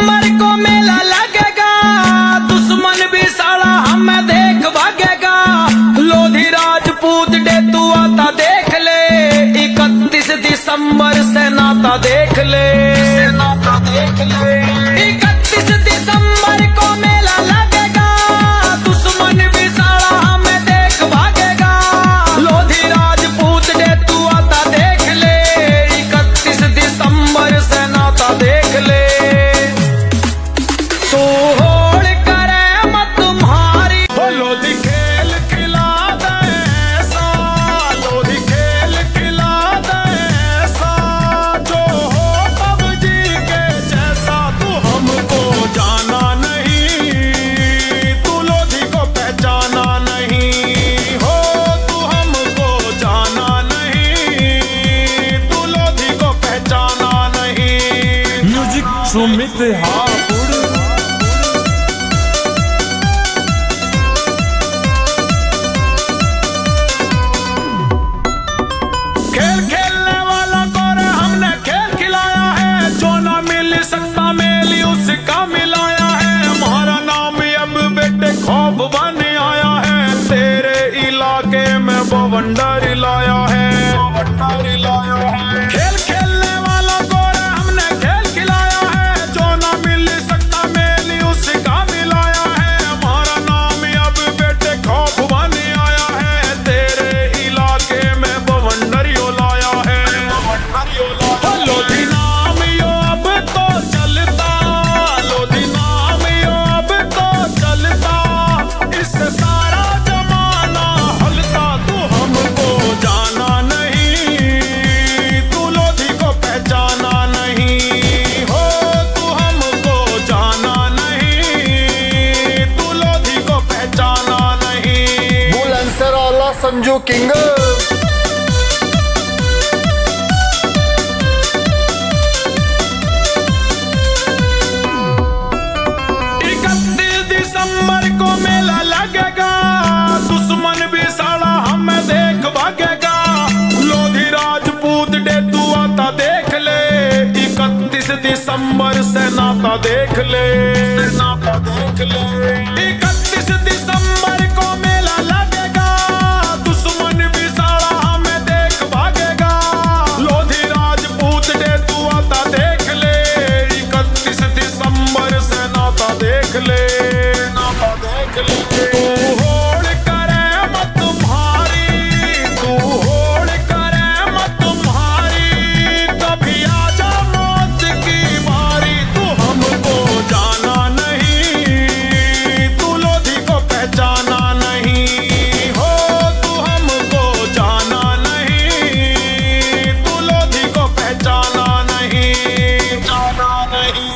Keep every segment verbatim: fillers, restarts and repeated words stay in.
दिसंबर को मेला लगेगा, दुश्मन भी साला हमें देख भागेगा। लोधी राजपूत डे तू आता देख ले, इकतीस दिसंबर से नाता देख ले, नाता देख ले। इकतीस दिसंबर को मेला लगेगा, दुश्मन भी साला हमें देख भागेगा। लोधी राजपूत डे तू आता देख ले, इकतीस दिसंबर से नाता देख ले। तू होड़ करे मत तुम्हारी, लोधी खेल खिला दे ऐसा, लोधी खेल खिला दे ऐसा, जो हो पबजी के जैसा। तू हमको जाना नहीं, तू लोधी को पहचाना नहीं हो, तू हमको जाना नहीं, तू लोधी को पहचाना नहीं। म्यूजिक सुमित हापुड़। खेल खेलने वाला को रे हमने खेल खिलाया है, जो ना मिल सकता मेली उसका मिलाया है। हमारा नाम अब बेटे खौफ बन आया है, तेरे इलाके में बवंडर लाया है, बवंडर लाया है। खेल खेलने वाला को रे हमने खेल खिलाया है, जो ना मिल सकता मेली उसका मिलाया है। हमारा नाम अब बेटे खौफ बन आया है, तेरे इलाके में बवंडर यो लाया है, बवंडर यो लाया है। लोधी नाम यो अब तो चलता, लोधी नाम यो अब तो चलता, इससे सारा जमाना हलता। तू हमको जाना नहीं, तू लोधी को पहचाना नहीं हो, तू हमको जाना नहीं, तू लोधी को पहचाना नहीं। बुलंदशहर वाला संजू किंग। इकतीस दिसंबर को मेला लगेगा, दुश्मन भी साला हमें देख भागेगा। लोधी राजपूत डे तू आता देख ले, इकतीस दिसंबर से नाता देख ले, नाता देख ले। इकतीस दिसंबर को मेला लगेगा, दुश्मन भी साला हमें देख भागेगा। लोधी राजपूत डे तू आता देख ले, इकतीस दिसंबर से नाता देख ले, नाता देख ले। तू होड़ करे मत तुम्हारी, तू होड़ करे मत तुम्हारी, कभी आजा मौत की बारी। तू हमको जाना नहीं, तू लोधी को पहचाना नहीं हो, तू हमको जाना नहीं, तू लोधी को पहचाना नहीं, जाना नहीं।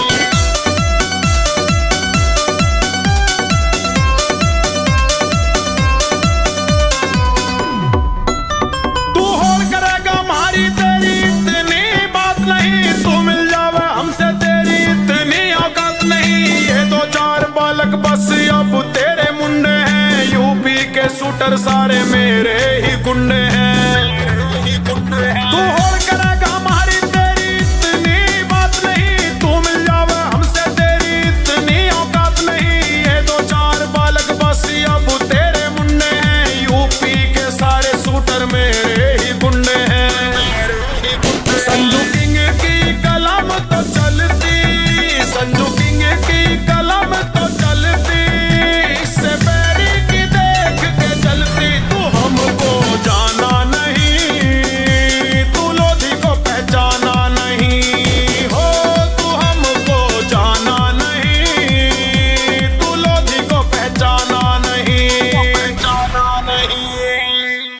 तू होड़ करेगा हमारी, तेरी इतनी बात नहीं, तू मिल जावे हमसे तेरी इतनी औकात नहीं। ये दो चार बालक बस अब तेरे मुंडे हैं, यूपी के शूटर सारे मेरे ही गुंडे हैं।